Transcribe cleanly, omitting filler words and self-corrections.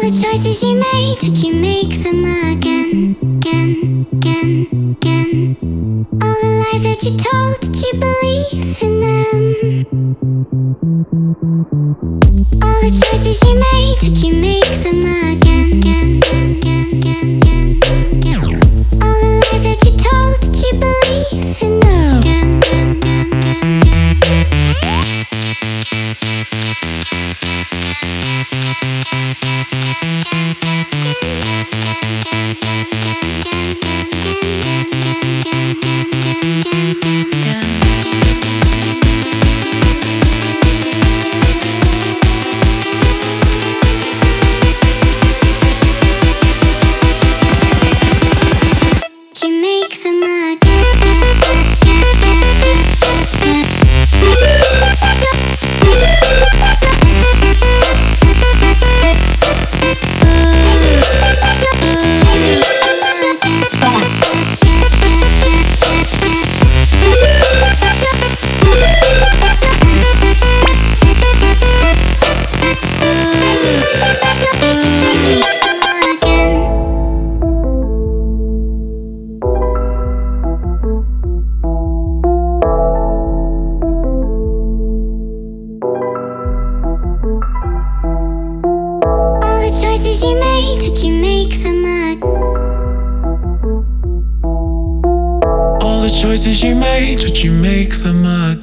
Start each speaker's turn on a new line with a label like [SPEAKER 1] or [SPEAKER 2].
[SPEAKER 1] the choices you made, would you make them again, again, again, again? All the lies that you told, did you believe in them? All the choices you made, would you make them again, again, again, again, again, again? All the lies that you told, did you believe in them? Again, again, again, again, you made, would you make them again?
[SPEAKER 2] All the choices you made, would you make them again?